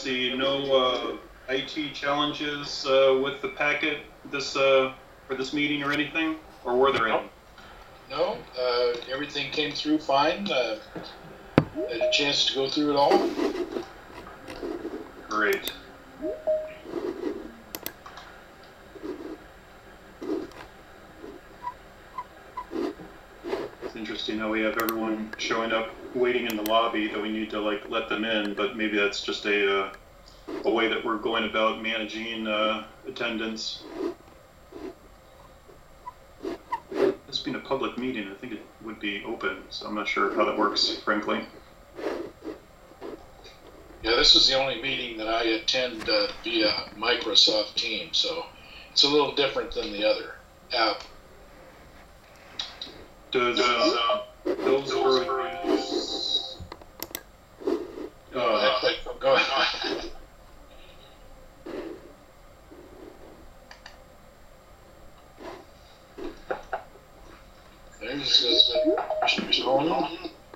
see no IT challenges with the packet for this meeting or anything, or were there any? No, everything came through fine. Had a chance to go through it all. Great. It's interesting how we have everyone showing up waiting in the lobby that we need to like let them in, but maybe that's just a way that we're going about managing attendance. This being a public meeting, I think it would be open, so I'm not sure how that works, frankly. Yeah, this is the only meeting that I attend via Microsoft Teams, so it's a little different than the other app. Does Hillsborough use... Go ahead. There's Commissioner's home.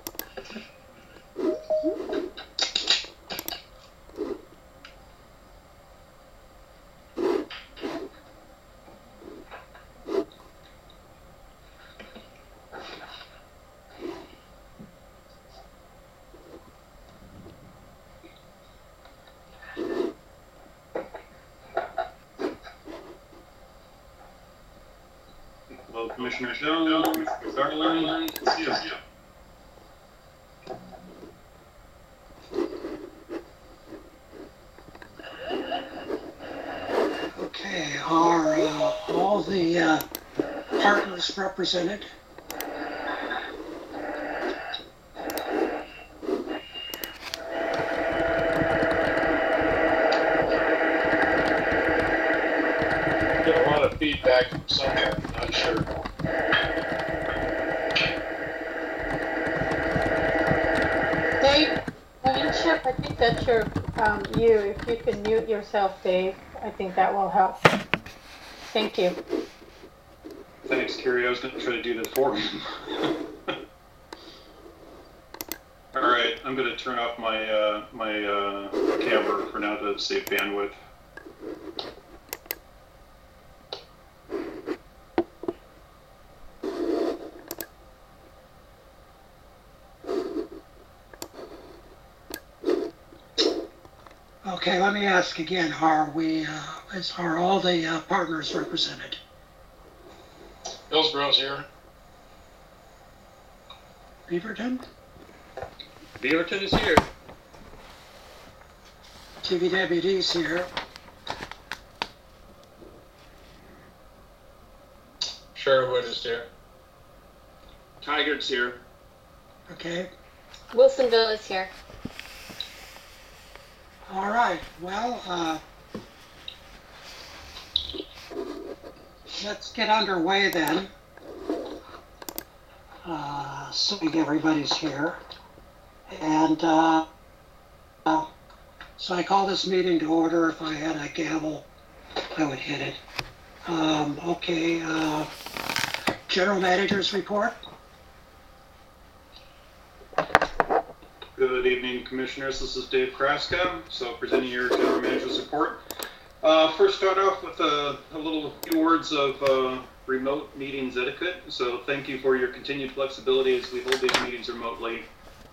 Hello, Commissioner Jones, Commissioner Garland. See you. Okay, are all the partners represented? Get a lot of feedback from somewhere, I'm not sure. Dave, Chip, I think that's you. If you can mute yourself, Dave, I think that will help. Thank you. Thanks, Carrie. I was going to try to do that for him. All right, I'm going to turn off my camera for now to save bandwidth. Okay, let me ask again, are all the partners represented? Hillsborough's here. Beaverton? Beaverton is here. TVWD's here. Sherwood is here. Tigard's here. Okay. Wilsonville is here. All right. Well, let's get underway then. Assuming everybody's here. And so I call this meeting to order. If I had a gavel, I would hit it. Okay. General Manager's report. Good evening, Commissioners. This is Dave Kraska, so presenting your General Manager's report. First, start off with a few words of remote meetings etiquette. So thank you for your continued flexibility as we hold these meetings remotely.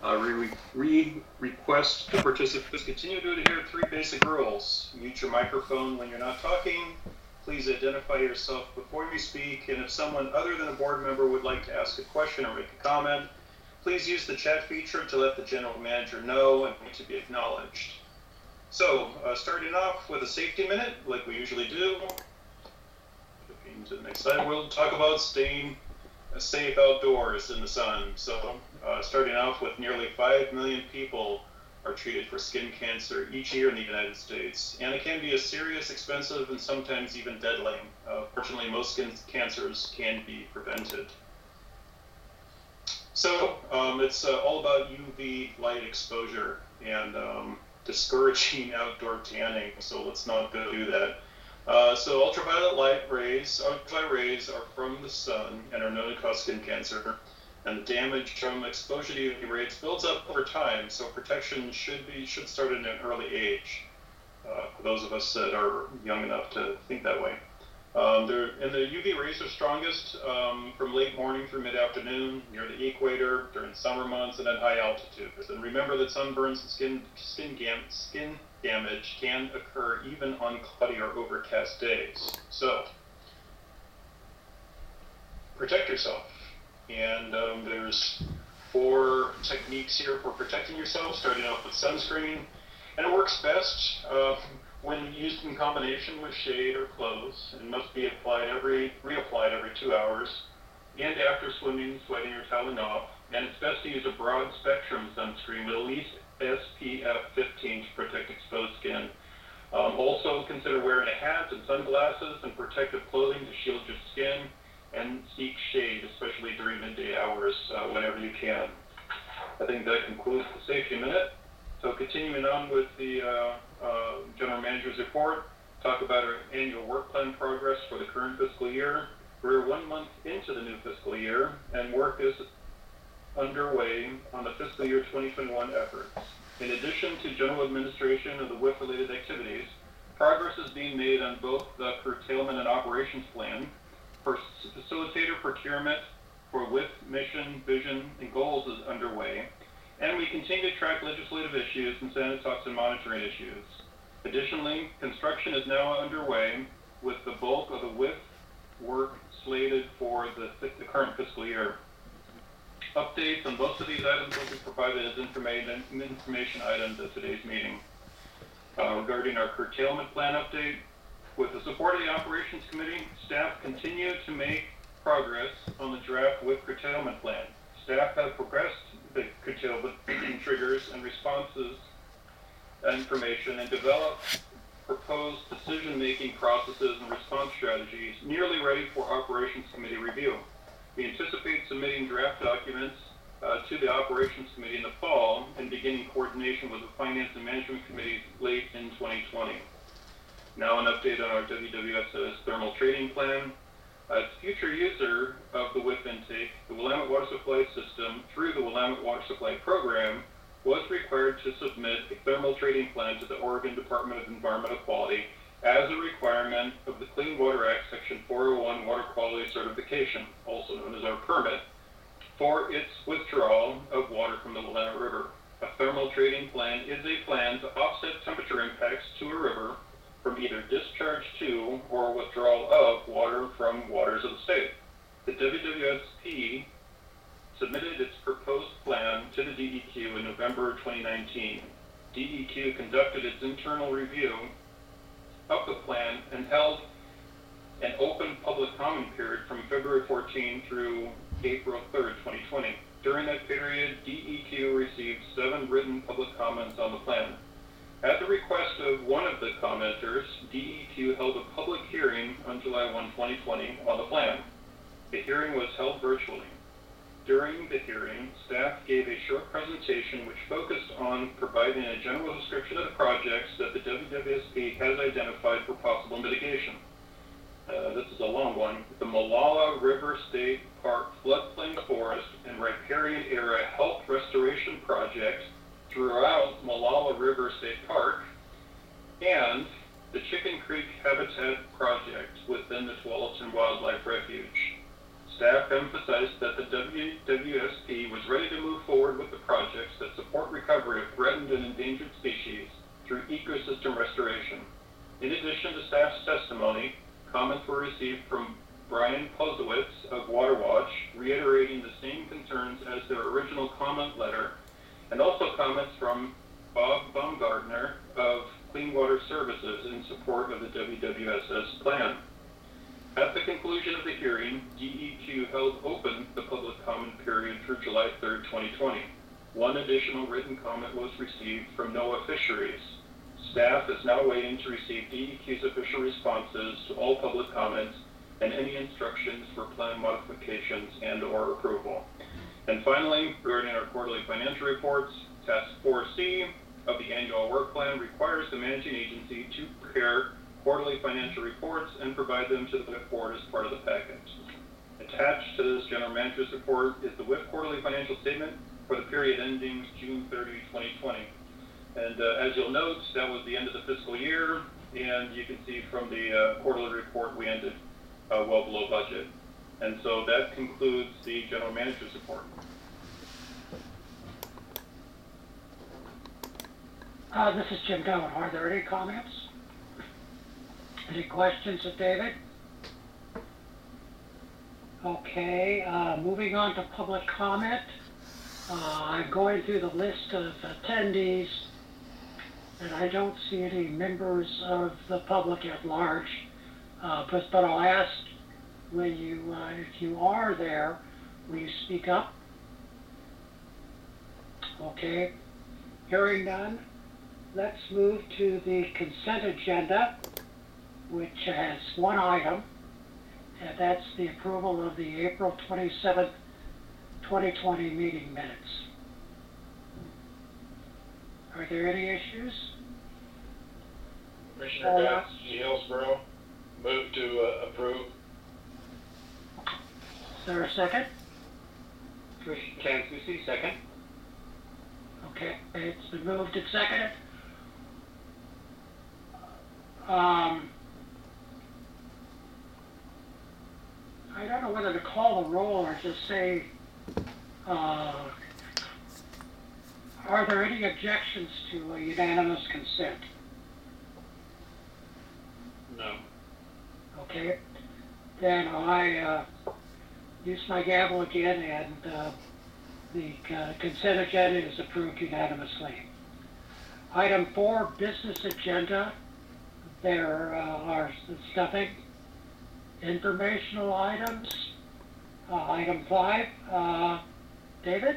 Request the participants continue to adhere to 3 basic rules. Mute your microphone when you're not talking. Please identify yourself before you speak. And if someone other than a board member would like to ask a question or make a comment, please use the chat feature to let the General Manager know and to be acknowledged. So, starting off with a safety minute, like we usually do. Looking to the next slide, we'll talk about staying safe outdoors in the sun. So, starting off with nearly 5 million people are treated for skin cancer each year in the United States. And it can be a serious, expensive, and sometimes even deadly. Fortunately, most skin cancers can be prevented. So it's all about UV light exposure and discouraging outdoor tanning. So let's not go do that. So ultraviolet rays are from the sun and are known to cause skin cancer. And the damage from exposure to UV rays builds up over time. So protection should start at an early age. for those of us that are young enough to think that way. And the UV rays are strongest from late morning through mid-afternoon, near the equator, during summer months, and at high altitudes. And remember that sunburns and skin damage can occur even on cloudy or overcast days. So, protect yourself. And there's 4 techniques here for protecting yourself, starting off with sunscreen. And it works best when used in combination with shade or clothes, and must be reapplied every 2 hours, and after swimming, sweating, or toweling off. And it's best to use a broad spectrum sunscreen with at least SPF 15 to protect exposed skin. Also consider wearing a hat and sunglasses and protective clothing to shield your skin, and seek shade, especially during midday hours whenever you can. I think that concludes the Safety Minute. So continuing on with the General Manager's report, talk about our annual work plan progress for the current fiscal year. We're 1 month into the new fiscal year, and work is underway on the fiscal year 2021 efforts. In addition to general administration of the WIF-related activities, progress is being made on both the curtailment and operations plan, for facilitator procurement for WIF mission, vision, and goals is underway, and we continue to track legislative issues and sanitoxin monitoring issues. Additionally, construction is now underway with the bulk of the WIF work slated for the current fiscal year. Updates on most of these items will be provided as information items at today's meeting. Regarding our curtailment plan update, with the support of the Operations Committee, staff continue to make progress on the draft WIF curtailment plan. Staff have progressed the curtailment triggers and responses information and developed proposed decision-making processes and response strategies nearly ready for Operations Committee review. We anticipate submitting draft documents to the Operations Committee in the fall and beginning coordination with the Finance and Management Committees late in 2020. Now an update on our WWSS thermal trading plan. As future user of the WIF intake, the Willamette Water Supply System, through the Willamette Water Supply Program, was required to submit a thermal trading plan to the Oregon Department of Environmental Quality as a requirement of the Clean Water Act Section 401 Water Quality Certification, also known as our permit, for its withdrawal of water from the Willamette River. A thermal trading plan is a plan to offset temperature impacts to a river from either discharge to or withdrawal of water from waters of the state. The WWSP submitted its proposed plan to the DEQ in November 2019. DEQ conducted its internal review of the plan and held an open public comment period from February 14 through April 3rd, 2020. During that period, DEQ received 7 written public comments on the plan. At the request of one of the commenters, DEQ held a public hearing on July 1, 2020 on the plan. The hearing was held virtually. During the hearing, staff gave a short presentation which focused on providing a general description of the projects that the WWSP has identified for possible mitigation. This is a long one. The Molalla River State Park Floodplain Forest and Riparian Area Health Restoration Project throughout Molalla River State Park, and the Chicken Creek Habitat Project within the Tualatin Wildlife Refuge. Staff emphasized that the WWSP was ready to move forward with the projects that support recovery of threatened and endangered species through ecosystem restoration. In addition to staff's testimony, comments were received from Brian Pozowitz of WaterWatch, reiterating the same concerns as their original comment letter, and also comments from Bob Baumgartner of Clean Water Services in support of the WWSS plan. At the conclusion of the hearing, DEQ held open the public comment period through July 3rd, 2020. One additional written comment was received from NOAA Fisheries. Staff is now waiting to receive DEQ's official responses to all public comments and any instructions for plan modifications and/or approval. And finally, regarding our quarterly financial reports, Task 4C of the annual work plan requires the managing agency to prepare quarterly financial reports and provide them to the WIF board as part of the package. Attached to this general manager's report is the WIF quarterly financial statement for the period ending June 30, 2020. And as you'll note, that was the end of the fiscal year, and you can see from the quarterly report we ended well below budget. And so that concludes the general manager's report. This is Jim Doan. Are there any comments? Any questions of David? Okay, moving on to public comment. I'm going through the list of attendees, and I don't see any members of the public at large. But I'll ask when you, if you are there, will you speak up? Okay, hearing none. Let's move to the consent agenda, which has one item, and that's the approval of the April 27th, 2020 meeting minutes. Are there any issues? Commissioner Betts, Hillsborough, move to approve. Is there a second? Commissioner Tansusi, second. Okay, it's been moved and seconded. I don't know whether to call the roll or just say, are there any objections to a unanimous consent? No. Okay, then I use my gavel again, and the consent agenda is approved unanimously. Item 4, business agenda. There are nothing. Informational items. Item 5, David?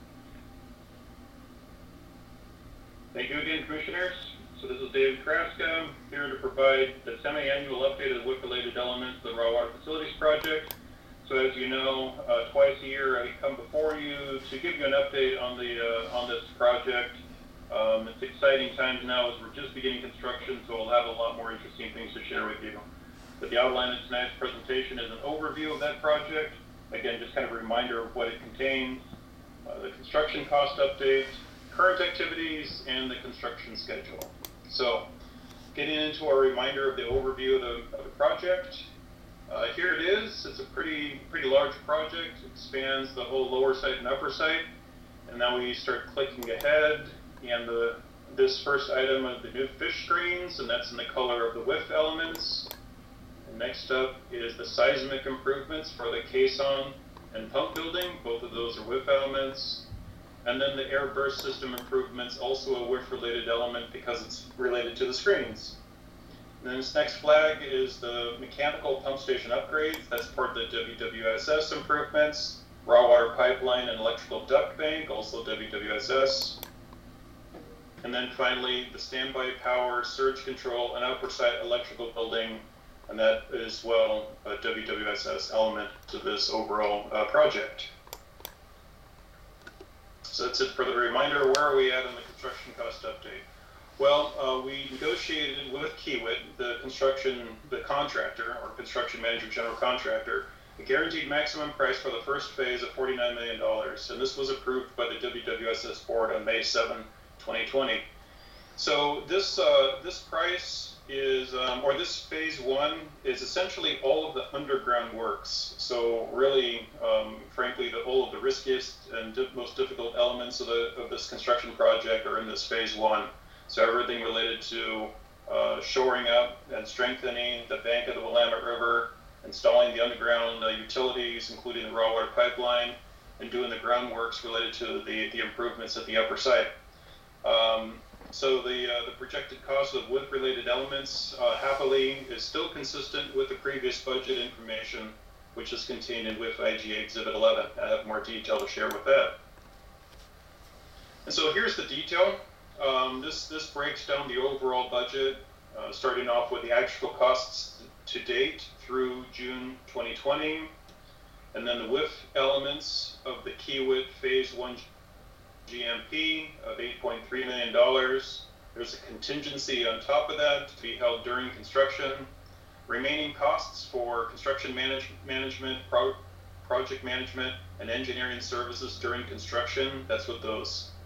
Thank you again, Commissioners. So this is David Kraska, here to provide the semi-annual update of the WIC-related elements of the Raw Water Facilities Project. So as you know, twice a year I come before you to give you an update on this project. It's exciting times now as we're just beginning construction, so we'll have a lot more interesting things to share with you. But the outline of tonight's presentation is an overview of that project. Again, just kind of a reminder of what it contains, the construction cost update, current activities, and the construction schedule. So, getting into a reminder of the overview of the project. Here it is. It's a pretty large project. It spans the whole lower site and upper site. And now we start clicking ahead, and this first item of the new fish screens, and that's in the color of the WIF elements. And next up is the seismic improvements for the caisson and pump building. Both of those are WIF elements. And then the air burst system improvements, also a WIF-related element because it's related to the screens. And then this next flag is the mechanical pump station upgrades. That's part of the WWSS improvements. Raw water pipeline and electrical duct bank, also WWSS. And then finally, the standby power, surge control, and upper site electrical building, and that is, well, a WWSS element to this overall project. So that's it for the reminder. Where are we at on the construction cost update? Well, we negotiated with Kiewit, the contractor, or construction manager, general contractor, a guaranteed maximum price for the first phase of $49 million, and this was approved by the WWSS board on May 7, 2020. So this price is, or this phase 1 is essentially all of the underground works. So really, frankly, all of the riskiest and most difficult elements of this construction project are in this phase 1. So everything related to shoring up and strengthening the bank of the Willamette River, installing the underground utilities, including the raw water pipeline, and doing the groundworks related to the improvements at the upper site. So the projected cost of WIF-related elements, happily, is still consistent with the previous budget information, which is contained in WIF IGA Exhibit 11. I have more detail to share with that. And so here's the detail. This breaks down the overall budget, starting off with the actual costs to date through June 2020, and then the WIF elements of the Kiewit Phase 1 GMP of $8.3 million. There's a contingency on top of that to be held during construction. Remaining costs for construction management, project management, and engineering services during construction. That's what those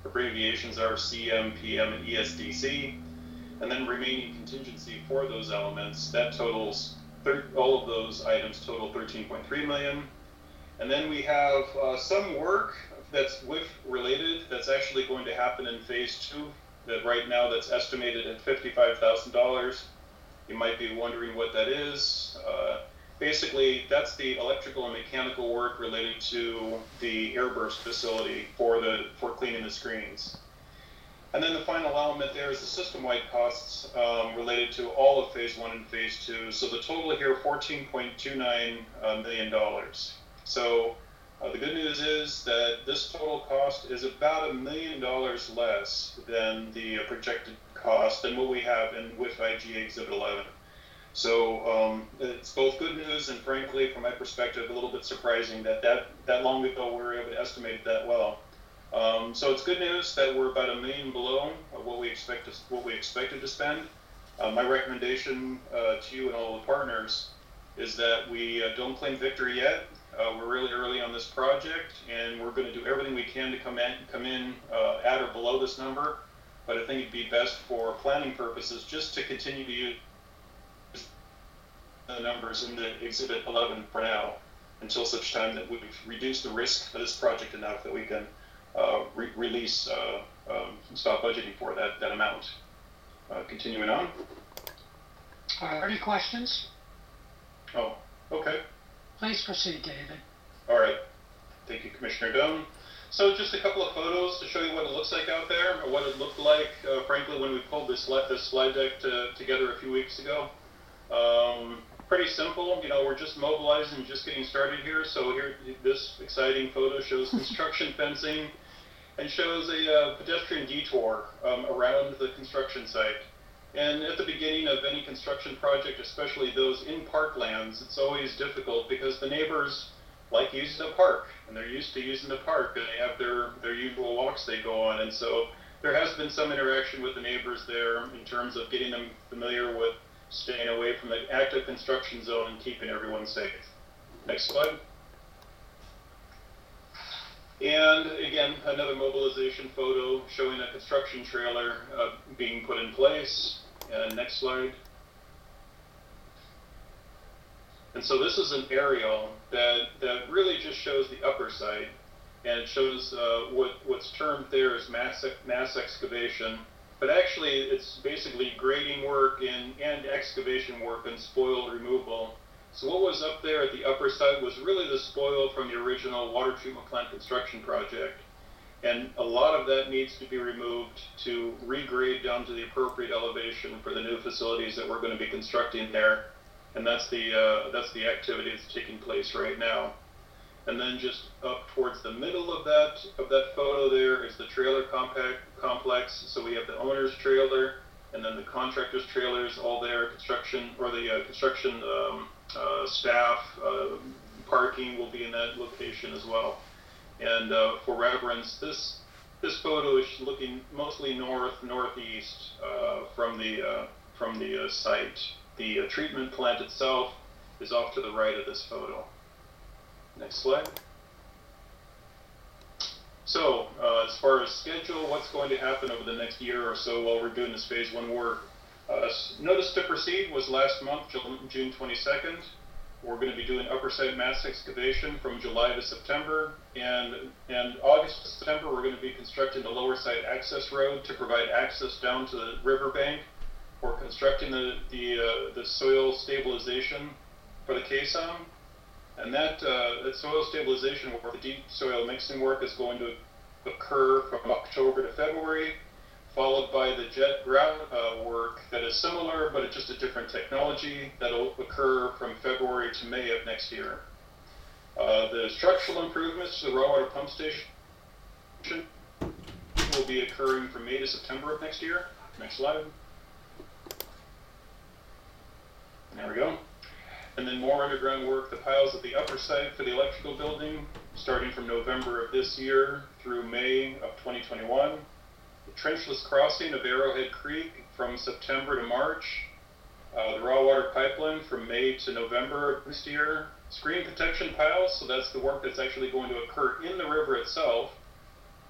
Abbreviations are CM, PM, and ESDC. And then remaining contingency for those elements, that totals, all of those items total 13.3 million. And then we have some work that's WIF related that's actually going to happen in phase 2, that right now that's estimated at $55,000. You might be wondering what that is. Basically, that's the electrical and mechanical work related to the airburst facility for cleaning the screens. And then the final element there is the system-wide costs related to all of phase 1 and phase 2. So the total here, $14.29 million. So the good news is that this total cost is about $1 million less than the projected cost and what we have in WIF IGA Exhibit 11. So it's both good news and, frankly, from my perspective, a little bit surprising that long ago we were able to estimate it that well. So it's good news that we're about $1 million below what we expected to spend. My recommendation to you and all the partners is that we don't claim victory yet. We're really early on this project, and we're going to do everything we can to come in at or below this number. But I think it'd be best for planning purposes just to continue to use the numbers in the Exhibit 11 for now, until such time that we've reduced the risk of this project enough that we can release, stop budgeting for that amount. Continuing on. Are there any questions? Oh, okay. Please proceed, David. All right. Thank you, Commissioner Doan. So just a couple of photos to show you what it looks like out there, or what it looked like, frankly, when we pulled this slide deck together a few weeks ago. Pretty simple. You know, we're just mobilizing and just getting started here. So here, this exciting photo shows construction fencing and shows a pedestrian detour around the construction site. And at the beginning of any construction project, especially those in parklands, it's always difficult because the neighbors like using the park, and they're used to using the park, and they have their usual walks they go on. And so there has been some interaction with the neighbors there in terms of getting them familiar with staying away from the active construction zone and keeping everyone safe. Next slide. And again, another mobilization photo showing a construction trailer being put in place. Next slide. And so this is an aerial that really just shows the upper site, and it shows what's termed there as mass excavation. But actually, it's basically grading work and excavation work and spoil removal. So what was up there at the upper side was really the spoil from the original water treatment plant construction project. And a lot of that needs to be removed to regrade down to the appropriate elevation for the new facilities that we're going to be constructing there. And that's the activity that's taking place right now. And then just up towards the middle of that photo there is the trailer complex. So we have the owner's trailer and then the contractor's trailers all there. Construction staff parking will be in that location as well. And for reference, this photo is looking mostly northeast from the site. The treatment plant itself is off to the right of this photo. Next slide. So, as far as schedule, what's going to happen over the next year or so while we're doing this phase 1 work? Notice to proceed was last month, June 22nd. We're going to be doing upper site mass excavation from July to September, and August to September we're going to be constructing the lower site access road to provide access down to the riverbank. We're constructing the soil stabilization for the KSOM. And that soil stabilization work, the deep soil mixing work, is going to occur from October to February, followed by the jet grout work that is similar, but it's just a different technology that'll occur from February to May of next year. The structural improvements to the raw water pump station will be occurring from May to September of next year. Next slide. There we go. And then more underground work, the piles at the upper site for the electrical building, starting from November of this year through May of 2021. The trenchless crossing of Arrowhead Creek from September to March. The raw water pipeline from May to November of this year. Screen protection piles, so that's the work that's actually going to occur in the river itself.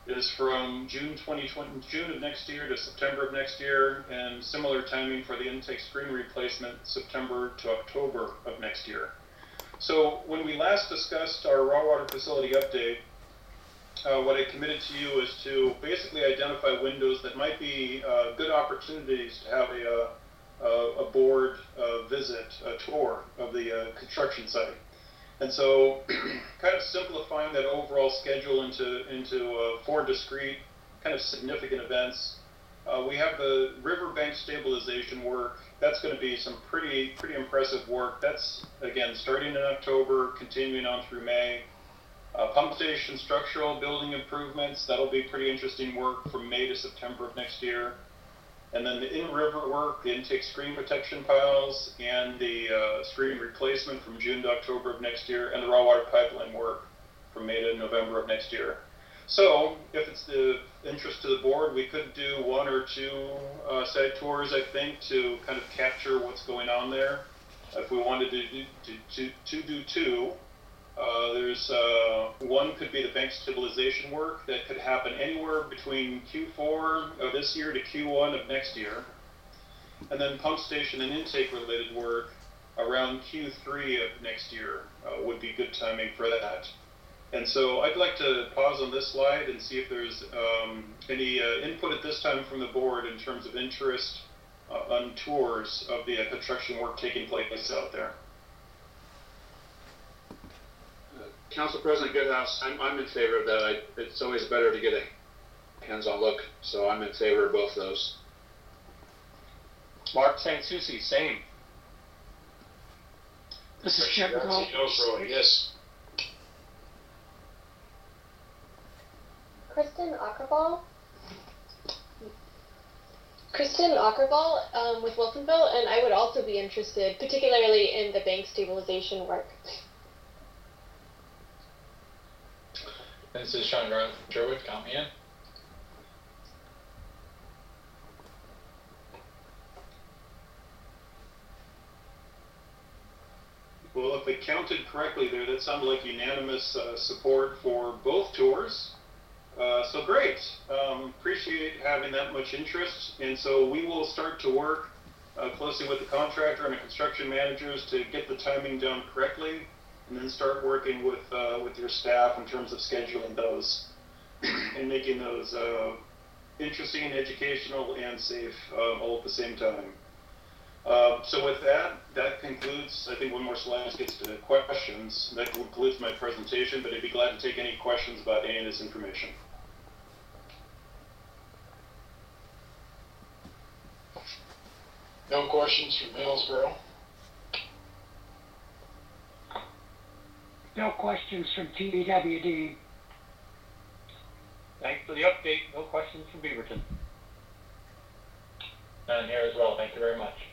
is from June of next year to September of next year, and similar timing for the intake screen replacement, September to October of next year. So when we last discussed our raw water facility update, what I committed to you is to basically identify windows that might be good opportunities to have a board visit, a tour of the construction site. And so kind of simplifying that overall schedule into 4 discrete kind of significant events. We have the riverbank stabilization work. That's going to be some pretty impressive work. That's, again, starting in October, continuing on through May. Pump station structural building improvements, that'll be pretty interesting work from May to September of next year. And then the in-river work, the intake screen protection piles, and the screen replacement from June to October of next year, and the raw water pipeline work from May to November of next year. So if it's the interest to the board, we could do 1 or 2 site tours, I think, to kind of capture what's going on there. If we wanted to do 2, there's one could be the bank stabilization work that could happen anywhere between Q4 of this year to Q1 of next year. And then pump station and intake related work around Q3 of next year would be good timing for that. And so I'd like to pause on this slide and see if there's any input at this time from the board in terms of interest on tours of the construction work taking place out there. Council President Goodhouse, I'm in favor of that. It's always better to get a hands-on look, so I'm in favor of both those. Mark Sansucci, same. This is Chip Rowe. Yes. Kristen Ockerball with Wilsonville, and I would also be interested, particularly in the bank stabilization work. This is Sean Derwood, count me in. Well, if I counted correctly there, that sounded like unanimous support for both tours. So great. Appreciate having that much interest. And so we will start to work closely with the contractor and the construction managers to get the timing done correctly, and then start working with your staff in terms of scheduling those and making those interesting, educational, and safe all at the same time. So with that concludes, I think one more slide gets to questions. That concludes my presentation, but I'd be glad to take any questions about any of this information. No questions from Hillsborough? No questions from TBWD. Thanks for the update. No questions from Beaverton. None here as well. Thank you very much.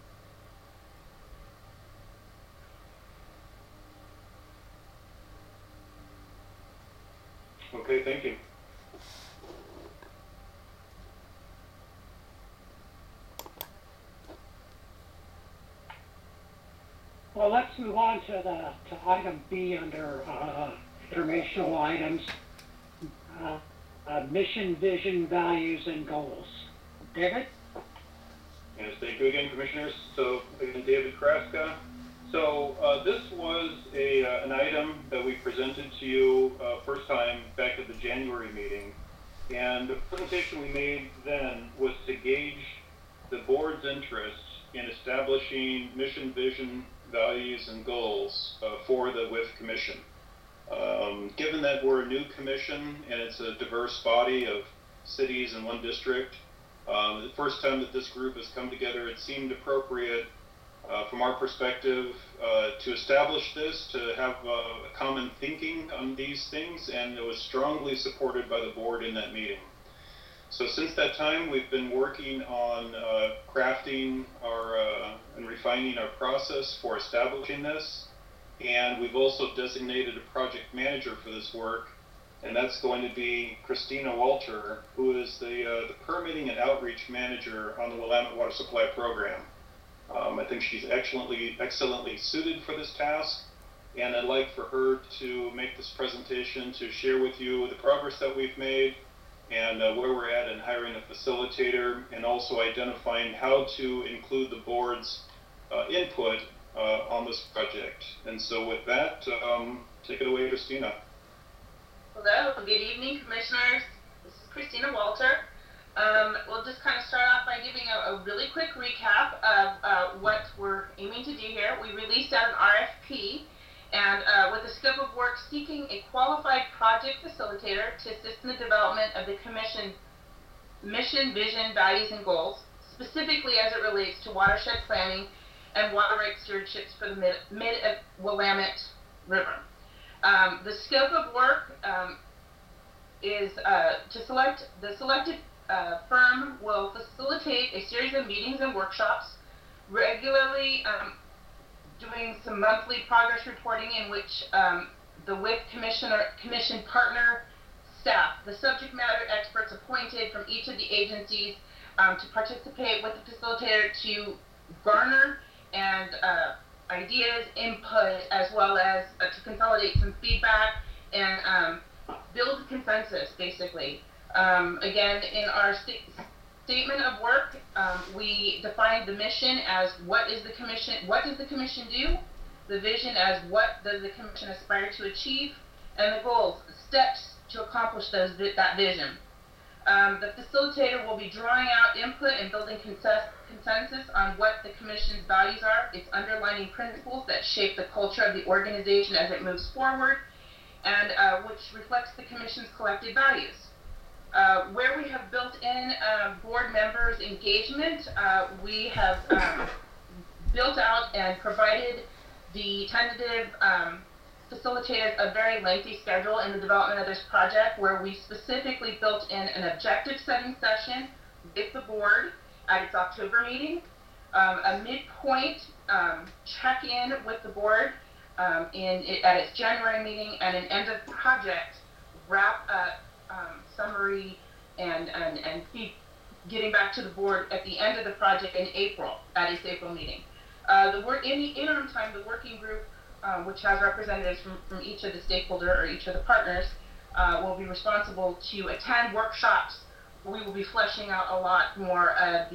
Okay, thank you. Well, let's move on to item B under informational items. Mission, vision, values, and goals. David? Yes, thank you again, Commissioners. So, again, David Kraska. So, this was an item that we presented to you first time back at the January meeting. And the presentation we made then was to gauge the board's interest in establishing mission, vision, values, and goals for the WIF Commission. Given that we're a new commission and it's a diverse body of cities in one district, the first time that this group has come together, it seemed appropriate from our perspective to establish this, to have a common thinking on these things, and it was strongly supported by the board in that meeting. So since that time, we've been working on crafting and refining our process for establishing this. And we've also designated a project manager for this work, and that's going to be Christina Walter, who is the permitting and outreach manager on the Willamette Water Supply Program. I think she's excellently suited for this task, and I'd like for her to make this presentation to share with you the progress that we've made, and where we're at in hiring a facilitator, and also identifying how to include the board's input on this project. And so with that, take it away, Christina. Hello, good evening, commissioners. This is Christina Walter. We'll just kind of start off by giving a really quick recap of what we're aiming to do here. We released out an RFP, and with the scope of work seeking a qualified project facilitator to assist in the development of the Commission's mission, vision, values, and goals, specifically as it relates to watershed planning and water rights stewardships for the mid-Willamette River. The scope of work is to select the selected firm will facilitate a series of meetings and workshops, regularly doing some monthly progress reporting in which the WIC commission partner staff, the subject matter experts appointed from each of the agencies to participate with the facilitator to garner and ideas, input, as well as to consolidate some feedback and build consensus, basically. Again, in our statement of work, we defined the mission as what does the commission do, the vision as what does the commission aspire to achieve, and the goals, steps to accomplish that vision. The facilitator will be drawing out input and building consensus on what the commission's values are, its underlying principles that shape the culture of the organization as it moves forward, and which reflects the commission's collective values. Where we have built in board members' engagement, we have built out and provided the tentative facilitators a very lengthy schedule in the development of this project, where we specifically built in an objective setting session with the board at its October meeting, a midpoint check-in with the board at its January meeting, and an end of project wrap up summary and getting back to the board at the end of the project in April, at its April meeting. In the interim time, the working group, which has representatives from each of the stakeholder or each of the partners, will be responsible to attend workshops. We will be fleshing out a lot more of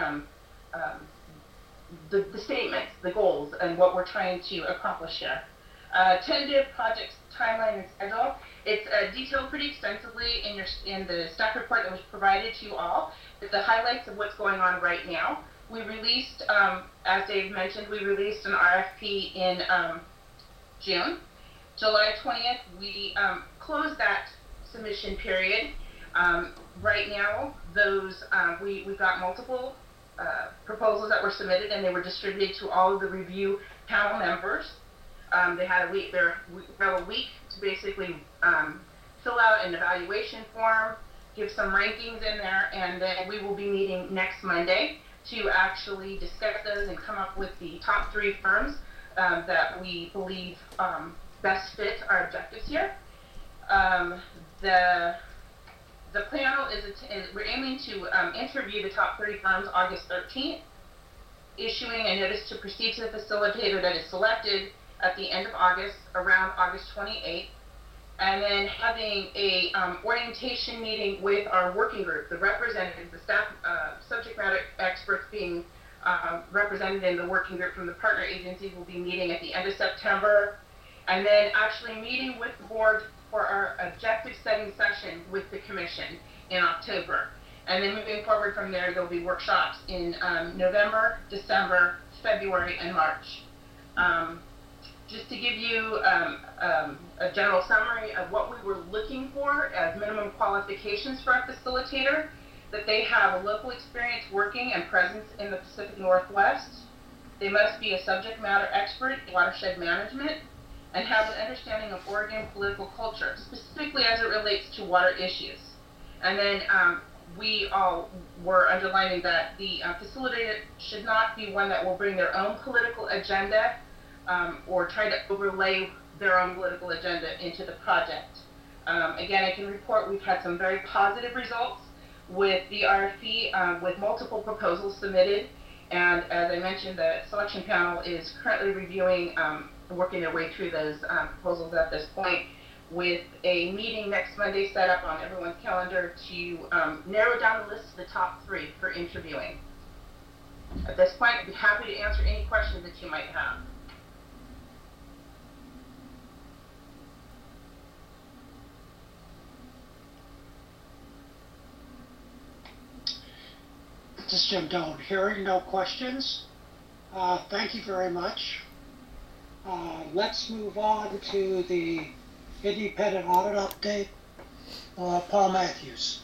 the statements, the goals, and what we're trying to accomplish here. Tentative project timeline and schedule. It's detailed pretty extensively in the staff report that was provided to you all, with the highlights of what's going on right now. We released, as Dave mentioned, we released an RFP in June. July 20th, we closed that submission period. Right now, those we got multiple proposals that were submitted, and they were distributed to all of the review panel members. They had a week to basically fill out an evaluation form, give some rankings in there, and then we will be meeting next Monday to actually discuss those and come up with the top 3 firms that we believe best fit our objectives here. The panel we're aiming to interview the top 3 firms August 13th, issuing a notice to proceed to the facilitator that is selected at the end of August, around August 28th, and then having a orientation meeting with our working group, the representatives, the staff, subject matter experts being represented in the working group from the partner agencies will be meeting at the end of September, and then actually meeting with the board for our objective setting session with the commission in October. And then moving forward from there, there'll be workshops in November, December, February, and March. Just to give you a general summary of what we were looking for as minimum qualifications for a facilitator, that they have a local experience working and presence in the Pacific Northwest. They must be a subject matter expert in watershed management and have an understanding of Oregon political culture, specifically as it relates to water issues. And then we all were underlining that the facilitator should not be one that will bring their own political agenda or try to overlay their own political agenda into the project. Again, I can report we've had some very positive results with the RFP, with multiple proposals submitted. And as I mentioned, the selection panel is currently reviewing, working their way through those proposals at this point. with a meeting next Monday set up on everyone's calendar to narrow down the list of the top 3 for interviewing. At this point, I'd be happy to answer any questions that you might have. This is Jim Doan. Hearing no questions, thank you very much. Let's move on to the independent audit update. Paul Matthews.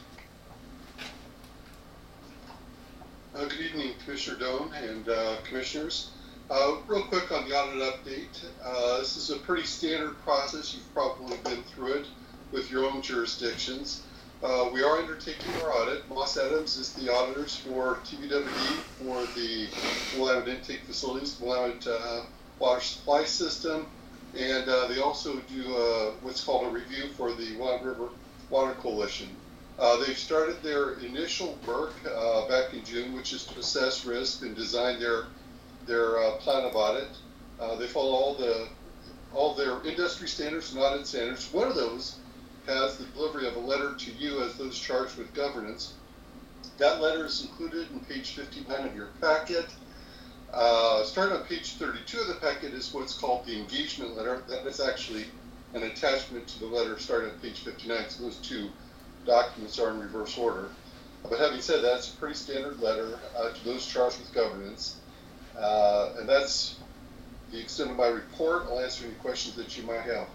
Good evening, Commissioner Doan and commissioners. Real quick on the audit update. This is a pretty standard process. You've probably been through it with your own jurisdictions. We are undertaking our audit. Moss Adams is the auditors for TVWD for the Willamette Intake Facilities, Willamette Water Supply System, and they also do what's called a review for the Willamette River Water Coalition. They've started their initial work back in June, which is to assess risk and design their plan of audit. They follow all their industry standards and audit standards. One of those has the delivery of a letter to you as those charged with governance. That letter is included in page 59 of your packet. Starting on page 32 of the packet is what's called the engagement letter. That is actually an attachment to the letter starting on page 59, so those 2 documents are in reverse order. But having said that, it's a pretty standard letter to those charged with governance. And that's the extent of my report. I'll answer any questions that you might have.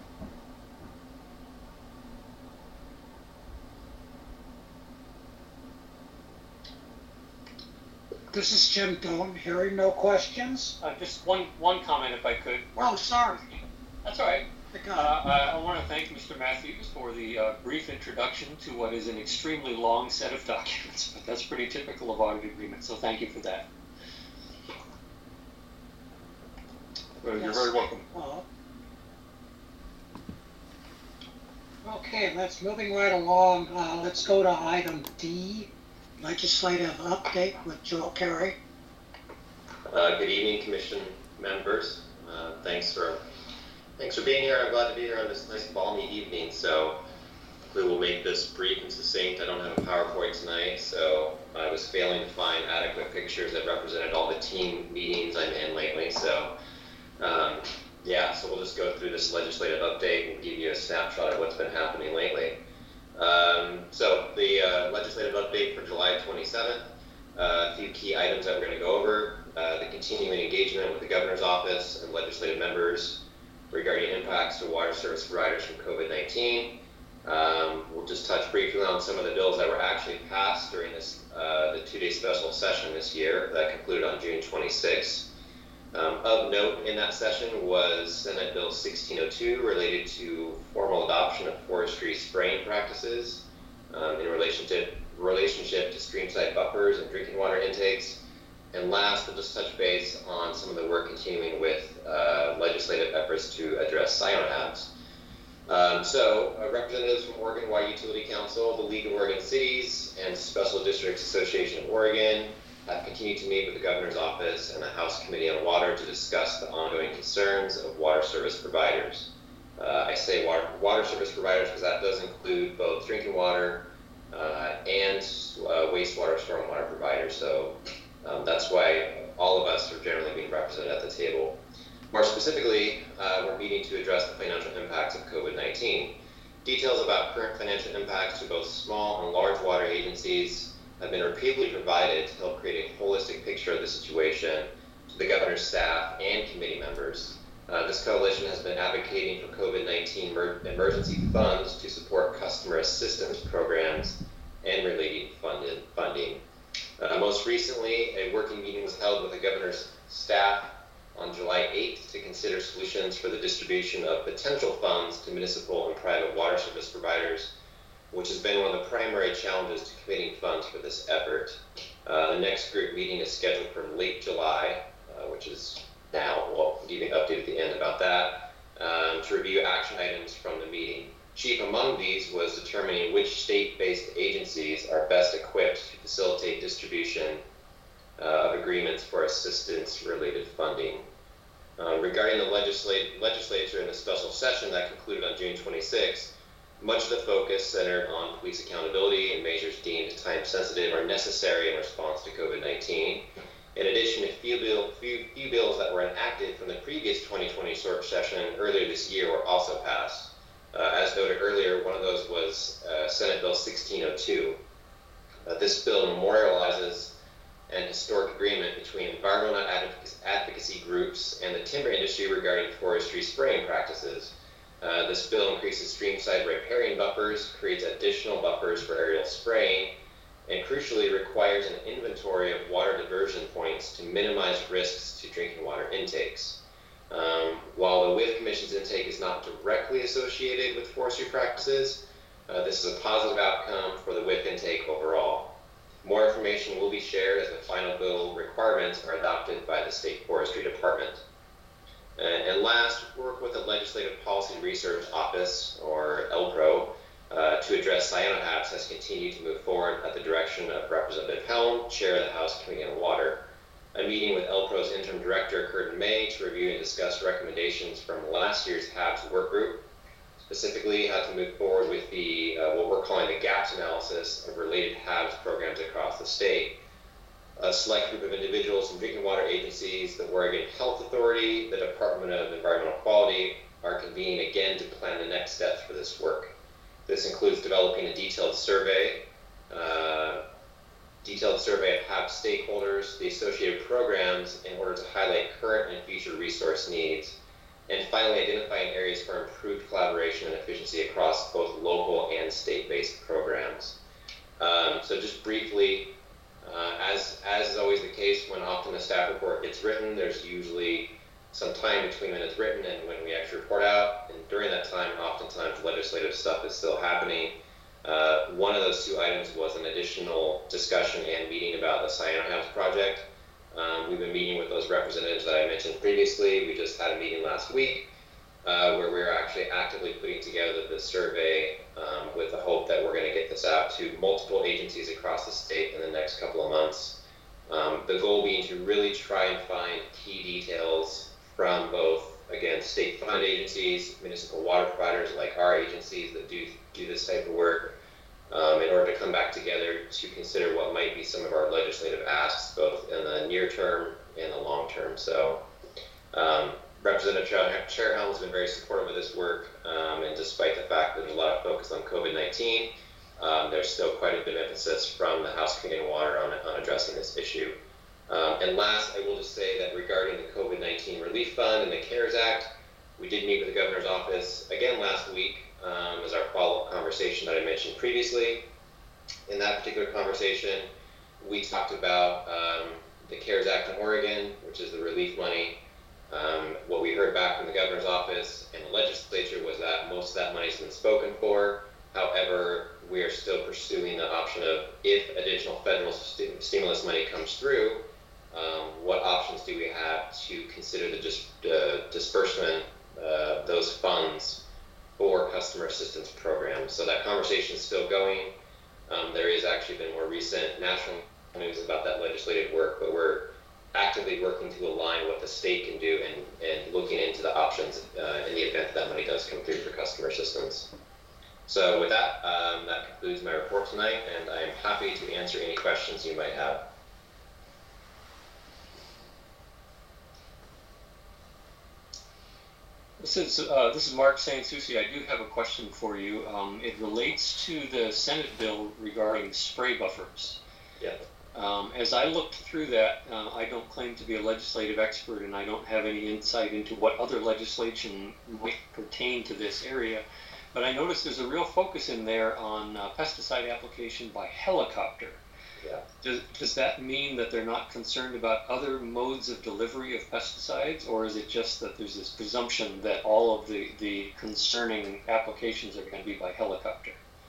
This is Jim Doan. Hearing no questions. Just one comment, if I could. Oh, sorry. That's all right. I want to thank Mr. Matthews for the brief introduction to what is an extremely long set of documents, but that's pretty typical of audit agreements, so thank you for that. Well, you're very welcome. Okay, moving right along. Let's go to item D, legislative update with Joel Carey. Good evening, Commission members. Thanks for being here. I'm glad to be here on this nice balmy evening. So hopefully we'll make this brief and succinct. I don't have a PowerPoint tonight, so I was failing to find adequate pictures that represented all the team meetings I'm in lately. So so we'll just go through this legislative update and give you a snapshot of what's been happening lately. So the legislative update for July 27th, a few key items that we're going to go over, the continuing engagement with the governor's office and legislative members regarding impacts to water service providers from COVID-19. We'll just touch briefly on some of the bills that were actually passed during this the 2-day special session this year that concluded on June 26th. Of note in that session was Senate Bill 1602 related to formal adoption of forestry spraying practices in relationship to streamside buffers and drinking water intakes. And last, we'll just touch base on some of the work continuing with legislative efforts to address cyanohabs. Representatives from Oregon Water Utility Council, the League of Oregon Cities, and Special Districts Association of Oregon have continued to meet with the Governor's Office and the House Committee on Water to discuss the ongoing concerns of water service providers. I say water service providers because that does include both drinking water and wastewater stormwater providers. So that's why all of us are generally being represented at the table. More specifically, we're meeting to address the financial impacts of COVID-19. Details about current financial impacts to both small and large water agencies have been repeatedly provided to help create a holistic picture of the situation to the governor's staff and committee members. This coalition has been advocating for COVID-19 emergency funds to support customer assistance programs and related funding. Most recently, a working meeting was held with the governor's staff on July 8th to consider solutions for the distribution of potential funds to municipal and private water service providers, which has been one of the primary challenges to committing funds for this effort. The next group meeting is scheduled for late July, which is now. We'll give you an update at the end about that, to review action items from the meeting. Chief among these was determining which state-based agencies are best equipped to facilitate distribution of agreements for assistance-related funding. Regarding the legislature and the special session that concluded on June 26, much of the focus centered on police accountability and measures deemed time-sensitive or necessary in response to COVID-19. In addition, a few bills that were enacted from the previous 2020 session earlier this year were also passed. As noted earlier, one of those was Senate Bill 1602. This bill memorializes an historic agreement between environmental advocacy groups and the timber industry regarding forestry spraying practices. This bill increases streamside riparian buffers, creates additional buffers for aerial spraying, and crucially requires an inventory of water diversion points to minimize risks to drinking water intakes. While the WIF Commission's intake is not directly associated with forestry practices, this is a positive outcome for the WIF intake overall. More information will be shared as the final bill requirements are adopted by the State Forestry Department. And last, work with the Legislative Policy Research Office, or LPRO, to address cyanohabs has continued to move forward at the direction of Representative Helm, Chair of the House Committee on Water. A meeting with LPRO's interim director occurred in May to review and discuss recommendations from last year's HABs work group, specifically how to move forward with the what we're calling the gaps analysis of related HABs programs across the state. A select group of individuals from drinking water agencies, the Oregon Health Authority, the Department of Environmental Quality are convening again to plan the next steps for this work. This includes developing a detailed survey of HAB stakeholders, the associated programs in order to highlight current and future resource needs, and finally identifying areas for improved collaboration and efficiency across both local and state-based programs. So just briefly, as is always the case when often a staff report gets written, there's usually some time between when it's written and when we actually report out, and during that time, oftentimes legislative stuff is still happening. One of those two items was an additional discussion and meeting about the cyanohabs project. We've been meeting with those representatives that I mentioned previously. We just had a meeting last week where we're actually actively putting together the survey with the hope that we're going to get this out to multiple agencies across the state in the next couple of months. The goal being to really try and find key details from both, again, state-funded agencies, municipal water providers like our agencies that do this type of work, in order to come back together to consider what might be some of our legislative asks, both in the near term and the long term. So Representative Chair Helm has been very supportive of this work, and despite the fact that there's a lot of focus on COVID-19, there's still quite a bit of emphasis from the House Committee on Water on addressing this issue. And last, I will just say that regarding the COVID-19 Relief Fund and the CARES Act, we did meet with the Governor's Office again last week as our follow-up conversation that I mentioned previously. In that particular conversation, we talked about the CARES Act in Oregon, which is the relief money. What we heard back from the Governor's Office and the legislature was that most of that money has been spoken for. However, we are still pursuing the option of, if additional federal stimulus money comes through, what options do we have to consider the disbursement of those funds for customer assistance programs. So that conversation is still going. There is actually been more recent national news about that legislative work, but we're actively working to align what the state can do and looking into the options in the event that money does come through for customer assistance. So with that, that concludes my report tonight, and I'm happy to answer any questions you might have. This is Mark Sansucci. I do have a question for you. It relates to the Senate bill regarding spray buffers. Yeah. As I looked through that, I don't claim to be a legislative expert, and I don't have any insight into what other legislation might pertain to this area. But I noticed there's a real focus in there on pesticide application by helicopter. Yeah. Does that mean that they're not concerned about other modes of delivery of pesticides, or is it just that there's this presumption that all of the concerning applications are going to be by helicopter?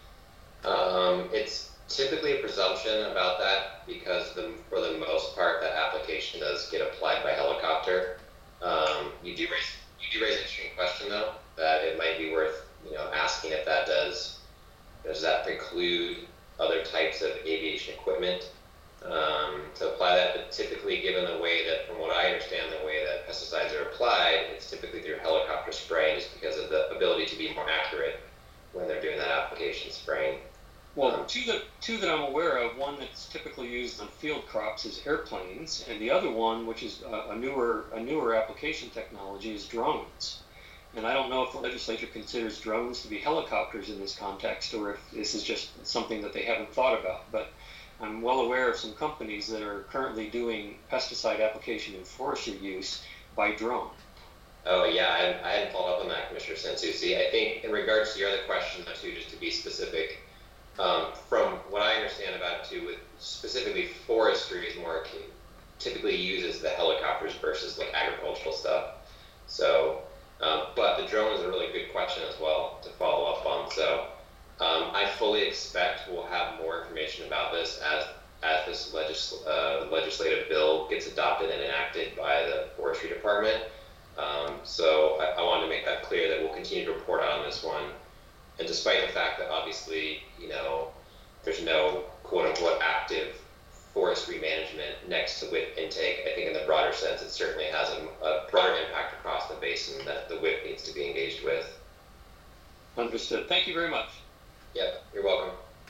It's typically a presumption about that because for the most part that application does get applied by helicopter. You do raise an interesting question though, that it might be worth asking if that does that preclude other types of aviation equipment. to apply that, but typically given the way that, from what I understand, the way that pesticides are applied, it's typically through helicopter spraying just because of the ability to be more accurate when they're doing that application spraying. Well, two that I'm aware of, one that's typically used on field crops is airplanes, and the other one, which is a newer application technology, is drones. And I don't know if the legislature considers drones to be helicopters in this context, or if this is just something that they haven't thought about. But I'm well aware of some companies that are currently doing pesticide application and forestry use by drone. Oh yeah, I hadn't followed up on that, Commissioner Sansucci. I think in regards to your other question, though, too, just to be specific, from what I understand about it too, with specifically forestry is more typically uses the helicopters versus like agricultural stuff. So, but the drone is a really good question as well to follow up on. So, I fully expect we'll have more information about this as this legislative bill gets adopted and enacted by the Forestry Department. So I wanted to make that clear that we'll continue to report out on this one. And despite the fact that obviously, you know, there's no quote unquote active forestry management next to WIP intake, I think in the broader sense, it certainly has a broader impact across the basin that the WIP needs to be engaged with. Understood. Thank you very much. Yep, you're welcome.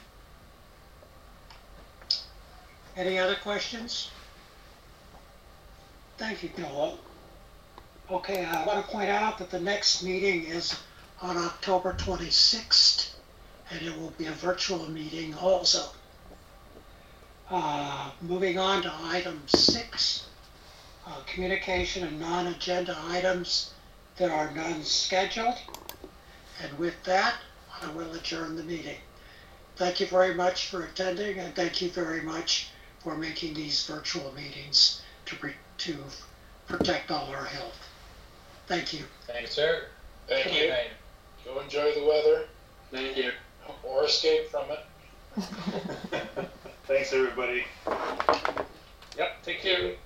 Any other questions? Thank you, Joel. Okay, I want to point out that the next meeting is on October 26th, and it will be a virtual meeting also. Moving on to item 6, communication and non-agenda items. There are none scheduled. And with that, I will adjourn the meeting. Thank you very much for attending, and thank you very much for making these virtual meetings to protect all our health. Thank you. Thanks, sir. Thank you. Go enjoy the weather. Thank you. Or escape from it. Thanks, everybody. Yep, take care.